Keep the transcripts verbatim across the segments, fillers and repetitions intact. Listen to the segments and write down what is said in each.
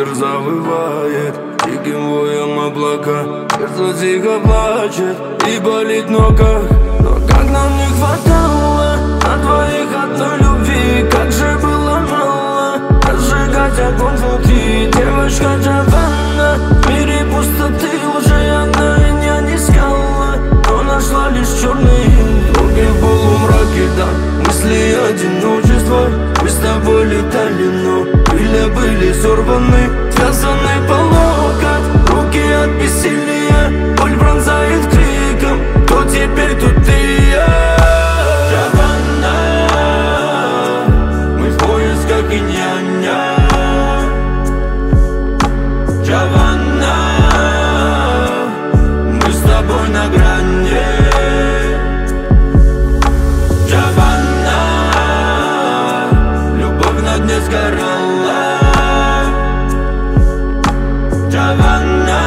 ветер завывает диким воем облака. Сердце тихо плачет и болит в ногах. Но как нам не хватало на двоих одной любви, как же было мало разжигать огонь внутри. Девочка Джованна, в мире пустоты уже одна меня не искала, но нашла лишь черный дороги в полумраке, да. Мысли одиночества, мы с тобой летали, но крылья были сорваны, связаны по локоть, руки от бессилия, боль пронзает криком. Кто теперь тут и я? Джованна, мы в поисках инь-яня. Джованна, мы с тобой на грани. Джованна, любовь на дне сгорала. Джованна,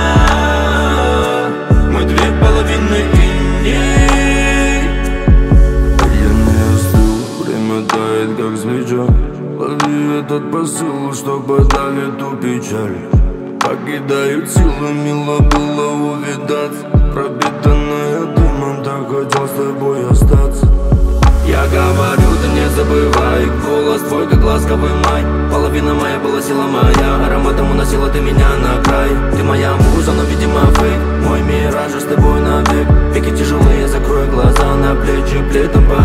мы две половины иней. Я не остыл, время тает как свеча. Лови этот посыл, что подавит эту печаль. Покидают силы, мило было увидаться. Пропитанная дымом, так хотел с тобой остаться. Я говорю, ты не забывай, голос твой, как ласковый май. Половина моя была сила моя, ароматом уносила ты меня на край. Ты моя муза, но видимо фейк, мой мираж с тобой навек. Веки тяжелые, закрой глаза, на плечи плетом по